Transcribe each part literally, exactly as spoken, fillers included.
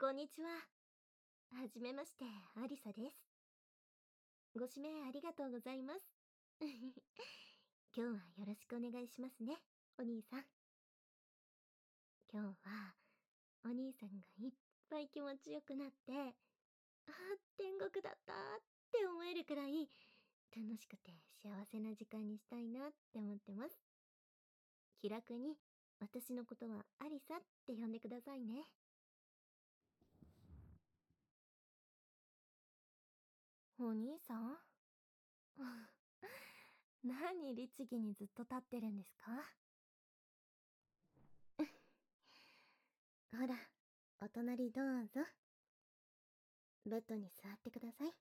こんにちは。はじめまして、アリサです。ご指名ありがとうございます。今日はよろしくお願いしますね、お兄さん。今日は、お兄さんがいっぱい気持ちよくなって、ああ、天国だったって思えるくらい、楽しくて幸せな時間にしたいなって思ってます。気楽に、私のことはアリサって呼んでくださいね。お兄さん何律儀にずっと立ってるんですか？ほら、お隣どうぞ。ベッドに座ってください。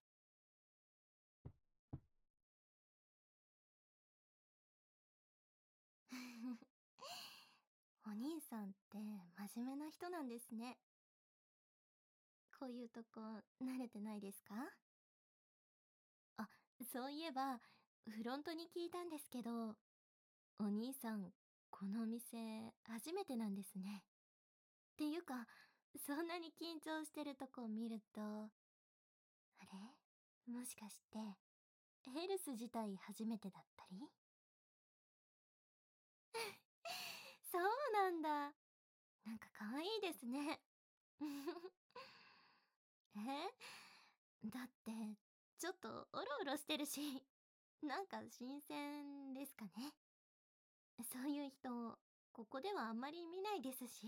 お兄さんって真面目な人なんですね。こういうとこ慣れてないですか？あ、そういえば、フロントに聞いたんですけど、お兄さん、このお店初めてなんですね。っていうか、そんなに緊張してるとこ見ると、あれもしかして、ヘルス自体初めてだったり？そうなんだ。なんか可愛いですね。えだって、ちょっとオロオロしてるし、なんか新鮮ですかね。そういう人、ここではあんまり見ないですし。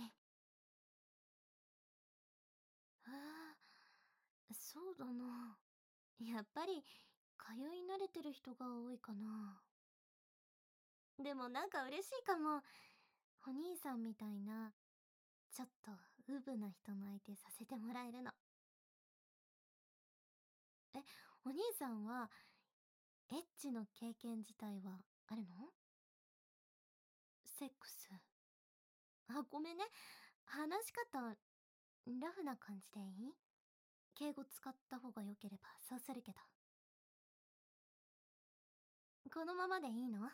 ああ、そうだな。やっぱり、通い慣れてる人が多いかな。でもなんか嬉しいかも。お兄さんみたいな、ちょっとウブな人の相手させてもらえるの。え、お兄さんは、エッチの経験自体はあるの？セックス。あ、ごめんね。話し方、ラフな感じでいい？敬語使った方が良ければそうするけど。このままでいいの？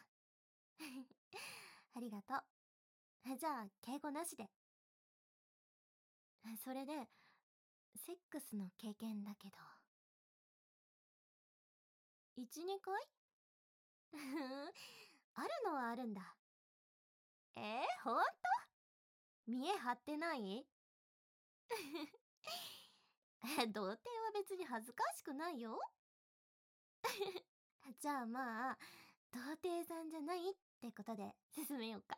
ありがとう。じゃあ、敬語なしで。それで、セックスの経験だけど。いち、にかい？ふん、あるのはあるんだ。えー、ほんと？見え張ってない？え、童貞は別に恥ずかしくないよ。じゃあまあ、童貞さんじゃないってことで進めようか。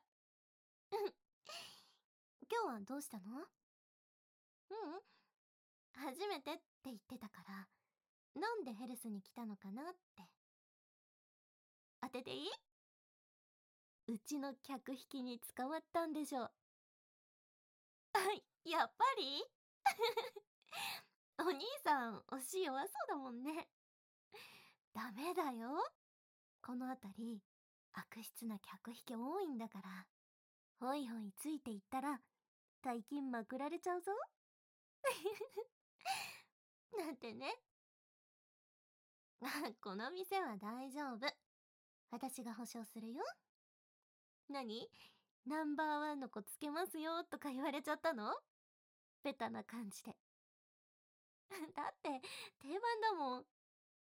今日はどうしたの？うん、初めてって言ってたから、なんでヘルスに来たのかなって。当てていい？うちの客引きに捕まったんでしょ。やっぱりお兄さん、押し弱そうだもんね。ダメだよ。この辺り、悪質な客引き多いんだから。ほいほいついていったら、大金まくられちゃうぞ。なんてね。この店は大丈夫。私が保証するよ。何？ナンバーワンの子つけますよとか言われちゃったの？ベタな感じで。だって定番だもん。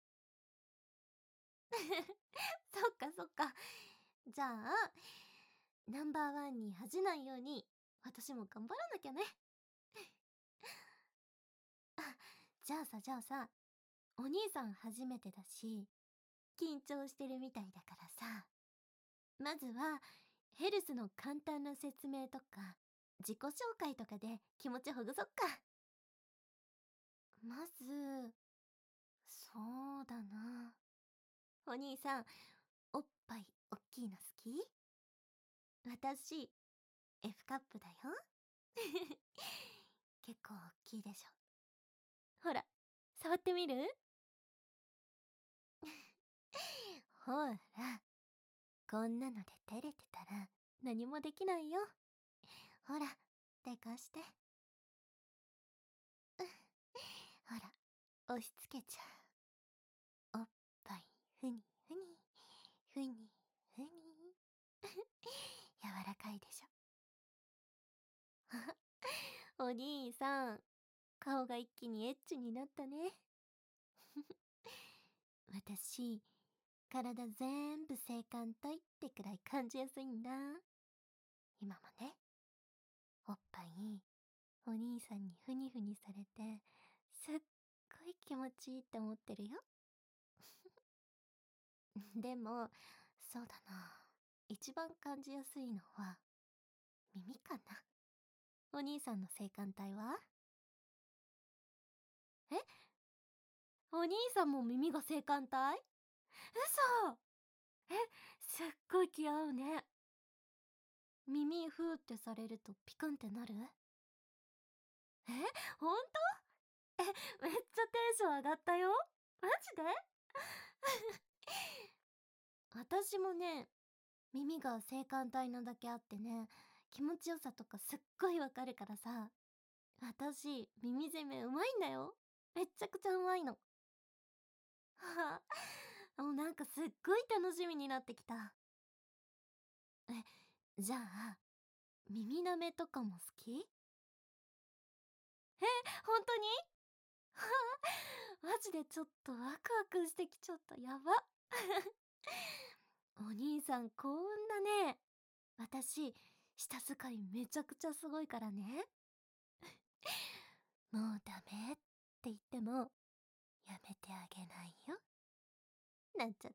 そっかそっか。じゃあ、ナンバーワンに恥じないように私も頑張らなきゃね。あ、じゃあさじゃあさ、お兄さん初めてだし、緊張してるみたいだからさ、まずはヘルスの簡単な説明とか自己紹介とかで気持ちほぐそっか。まず、そうだな。お兄さん、おっぱいおっきいの好き？私、F カップだよ。結構おっきいでしょ。ほら、触ってみる？ほら、こんなので照れてたら何もできないよ。ほら、でかして。ほら、押し付けちゃう。おっぱい、ふにふに、ふにふに。柔らかいでしょ。お兄さん、 顔が一気にエッチになったね。私、体全部性感帯ってくらい感じやすいんだ。今もね、おっぱい、お兄さんにふにふにされて、すっごい気持ちいいって思ってるよ。でも、そうだな。一番感じやすいのは、耳かな。お兄さんの性感帯は？え？お兄さんも耳が性感帯？嘘！え、すっごい気合うね。耳ふーってされるとピクンってなる？え、ほんと？え、めっちゃテンション上がったよ。マジで？私もね、耳が性感帯なだけあってね、気持ちよさとかすっごいわかるからさ。私、耳攻めうまいんだよ。めっちゃくちゃうまいの。はあ、もうなんかすっごい楽しみになってきた。え、じゃあ、耳舐めとかも好き？え、ほんとに？はあ、マジでちょっとワクワクしてきちゃった。やば。お兄さんこんなね。私、舌使いめちゃくちゃすごいからね。もうダメって言っても、やめてあげないよ。なんちゃって。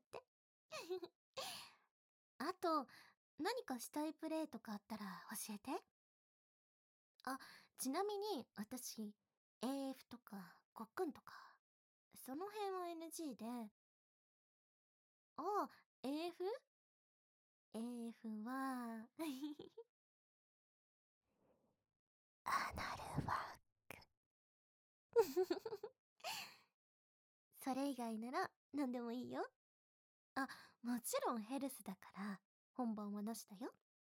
あと、何かしたいプレイとかあったら教えて。あ、ちなみに私、エーエフ とかごっくんとか、その辺は エヌジー で、ああ、エーエフ？ エーエフ は、アナルワーク。それ以外なら何でもいいよ。あ、もちろんヘルスだから、本番はなしだよ。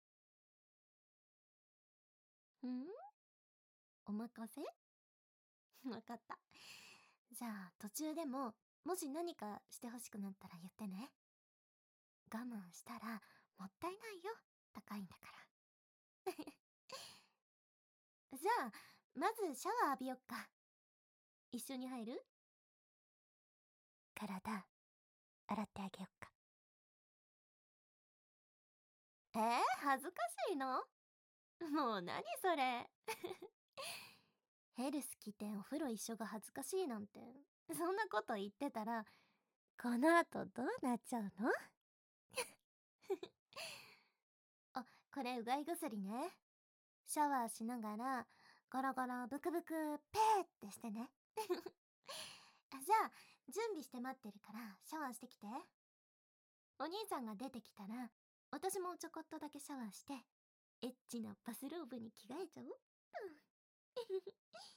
ん？お任せ？わかった。じゃあ途中でも、もし何かしてほしくなったら言ってね。我慢したらもったいないよ。高いんだから。じゃあ、まずシャワー浴びよっか。一緒に入る？体、洗ってあげよっか。えー、恥ずかしいの？もう何それ。ヘルス来てお風呂一緒が恥ずかしいなんて、そんなこと言ってたら、この後どうなっちゃうの？あ、これうがい薬ね。シャワーしながら、ゴロゴロブクブクペーってしてね。あ、じゃあ、準備して待ってるからシャワーしてきて。お兄さんが出てきたら、私もちょこっとだけシャワーして、エッチなバスローブに着替えちゃおう。